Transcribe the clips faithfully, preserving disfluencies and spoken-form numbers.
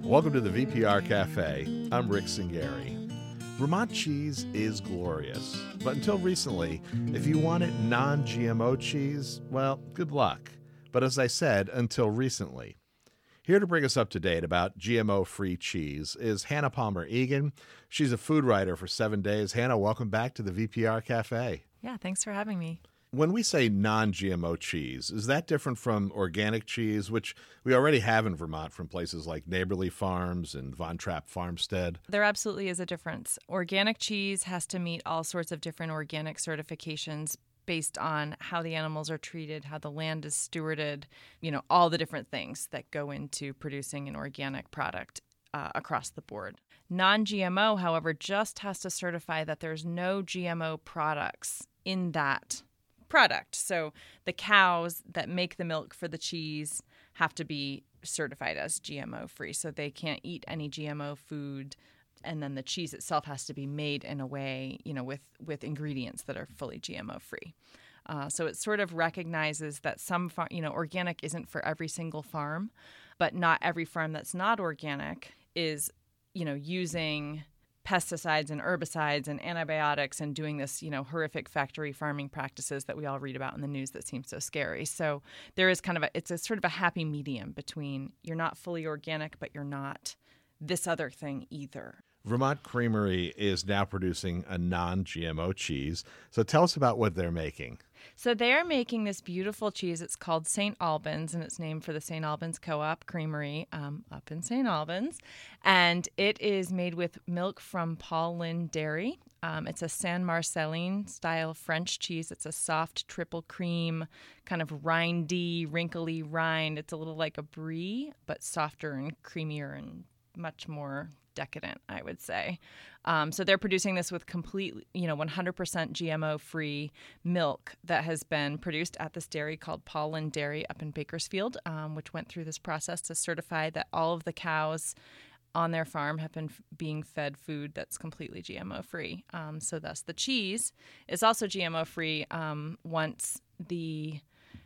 Welcome to the V P R Cafe. I'm Rick Singari. Vermont cheese is glorious, but until recently, if you wanted non-G M O cheese, well, good luck. But as I said, until recently. Here to bring us up to date about G M O-free cheese is Hannah Palmer-Egan. She's a food writer for Seven Days. Hannah, welcome back to the V P R Cafe. Yeah, thanks for having me. When we say non-G M O cheese, is that different from organic cheese, which we already have in Vermont from places like Neighborly Farms and Von Trapp Farmstead? There absolutely is a difference. Organic cheese has to meet all sorts of different organic certifications based on how the animals are treated, how the land is stewarded, you know, all the different things that go into producing an organic product uh, across the board. Non-G M O, however, just has to certify that there's no G M O products in that product. So the cows that make the milk for the cheese have to be certified as G M O free. So they can't eat any G M O food. And then the cheese itself has to be made in a way, you know, with, with ingredients that are fully G M O free. Uh, so it sort of recognizes that some, far, you know, organic isn't for every single farm, but not every farm that's not organic is, you know, using pesticides and herbicides and antibiotics and doing this, you know, horrific factory farming practices that we all read about in the news that seem so scary. So there is kind of a, it's a sort of a happy medium between you're not fully organic, but you're not this other thing either. Vermont Creamery is now producing a non-G M O cheese. So tell us about what they're making. So they are making this beautiful cheese. It's called Saint Albans, and it's named for the Saint Albans Co-op Creamery um, up in Saint Albans. And it is made with milk from Paul Lynn Dairy. Um, it's a San Marcelline style French cheese. It's a soft triple cream, kind of rindy, wrinkly rind. It's a little like a brie, but softer and creamier and much more decadent, I would say. Um, so they're producing this with complete, you know, one hundred percent G M O-free milk that has been produced at this dairy called Paul Lynn Dairy up in Bakersfield, um, which went through this process to certify that all of the cows on their farm have been f- being fed food that's completely G M O-free. Um, so thus the cheese is also G M O-free um, once the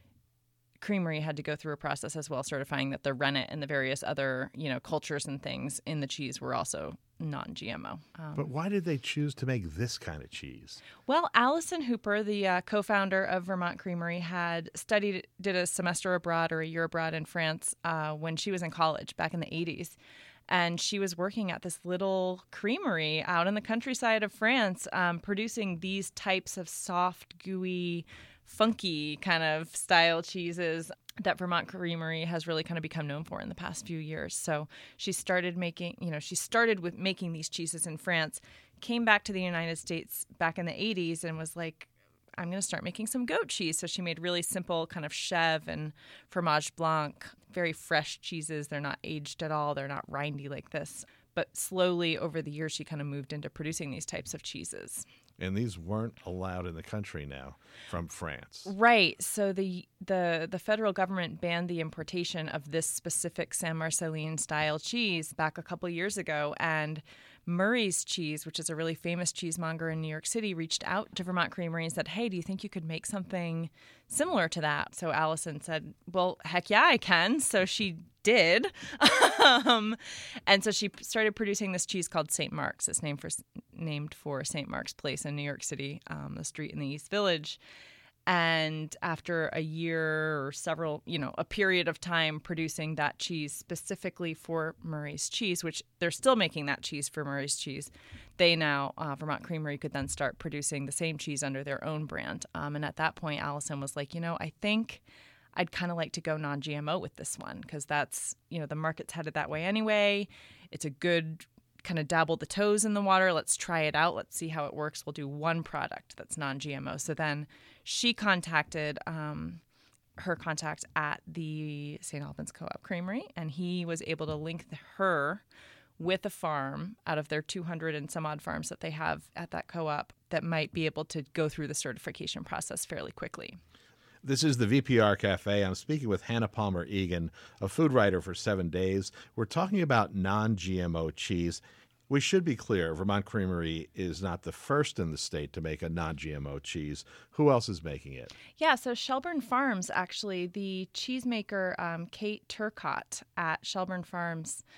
creamery had to go through a process as well, certifying that the rennet and the various other, you know, cultures and things in the cheese were also non-G M O. Um, But why did they choose to make this kind of cheese? well, Allison Hooper, the uh, co-founder of Vermont Creamery, had studied, did a semester abroad or a year abroad in France uh, when she was in college back in the eighties. And she was working at this little creamery out in the countryside of France, um, producing these types of soft, gooey, funky kind of style cheeses that Vermont Creamery has really kind of become known for in the past few years. So she started making, you know, she started with making these cheeses in France, came back to the United States back in the eighties and was like, I'm going to start making some goat cheese. So she made really simple kind of chèvre and fromage blanc, very fresh cheeses. They're not aged at all. They're not rindy like this. But slowly over the years, she kind of moved into producing these types of cheeses. And these weren't allowed in the country now from France. Right. So the the the federal government banned the importation of this specific San Marcelline style cheese back a couple years ago. And Murray's Cheese, which is a really famous cheesemonger in New York City, reached out to Vermont Creamery and said, hey, do you think you could make something similar to that? So Allison said, well, heck yeah, I can. So she did. um, and so she started producing this cheese called Saint Mark's. It's named for named for Saint Mark's Place in New York City, um, the street in the East Village. And after a year or several, you know, a period of time producing that cheese specifically for Murray's Cheese, which they're still making that cheese for Murray's Cheese, they now, uh, Vermont Creamery could then start producing the same cheese under their own brand. Um, and at that point, Allison was like, you know, I think I'd kind of like to go non-G M O with this one because that's, you know, the market's headed that way anyway. It's a good kind of dabble the toes in the water. Let's try it out. Let's see how it works. We'll do one product that's non-G M O. So then she contacted um, her contact at the Saint Albans Co-op Creamery, and he was able to link the, her with a farm out of their two hundred and some odd farms that they have at that co-op that might be able to go through the certification process fairly quickly. This is the V P R Cafe. I'm speaking with Hannah Palmer-Egan, a food writer for Seven Days. We're talking about non-G M O cheese. We should be clear, Vermont Creamery is not the first in the state to make a non-G M O cheese. Who else is making it? Yeah, so Shelburne Farms, actually, the cheesemaker um, Kate Turcott at Shelburne Farms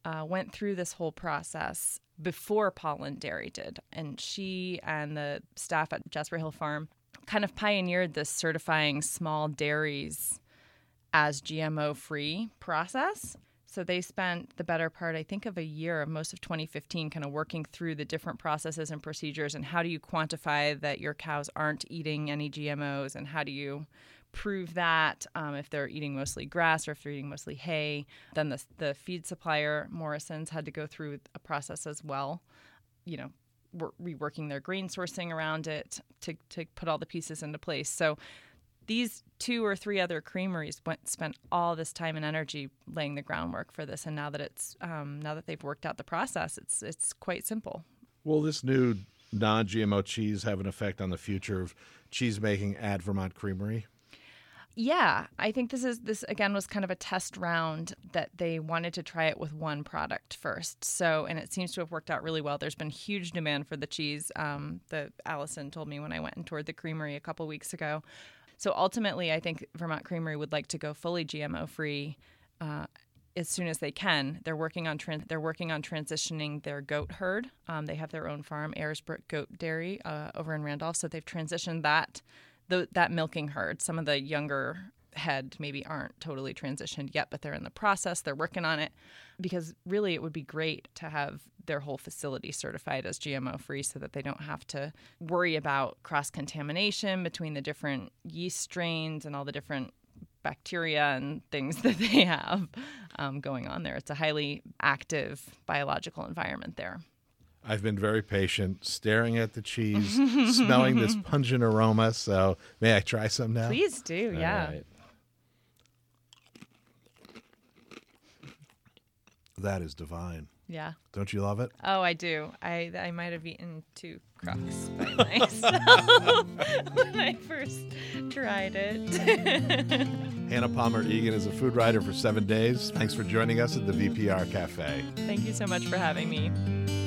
uh, went through this whole process before Pollen Dairy did. And she and the staff at Jasper Hill Farm kind of pioneered this certifying small dairies as G M O-free process. So they spent the better part, I think, of a year, most of twenty fifteen, kind of working through the different processes and procedures and how do you quantify that your cows aren't eating any G M Os, and how do you prove that um, if they're eating mostly grass or if they're eating mostly hay. Then the, the feed supplier, Morrison's, had to go through a process as well, you know, reworking their grain sourcing around it to, to put all the pieces into place. So these two or three other creameries went, spent all this time and energy laying the groundwork for this, and now that it's um, now that they've worked out the process, it's it's quite simple. Will this new non-G M O cheese have an effect on the future of cheese making at Vermont Creamery? Yeah, I think this is this again was kind of a test round that they wanted to try it with one product first. So, and it seems to have worked out really well. There's been huge demand for the cheese. Um, the Allison told me when I went and toured the creamery a couple weeks ago. So ultimately, I think Vermont Creamery would like to go fully G M O free uh, as soon as they can. They're working on trans- they're working on transitioning their goat herd. Um, they have their own farm, Ayersbrook Goat Dairy, uh, over in Randolph. So they've transitioned that. The, that milking herd. Some of the younger head maybe aren't totally transitioned yet, but they're in the process. They're working on it, because really it would be great to have their whole facility certified as G M O-free so that they don't have to worry about cross-contamination between the different yeast strains and all the different bacteria and things that they have um, going on there. It's a highly active biological environment there. I've been very patient, staring at the cheese, smelling this pungent aroma. So may I try some now? Please do, yeah. All right. That is divine. Yeah. Don't you love it? Oh, I do. I I might have eaten two crocks by myself when I first tried it. Hannah Palmer Egan is a food writer for Seven Days. Thanks for joining us at the V P R Cafe. Thank you so much for having me.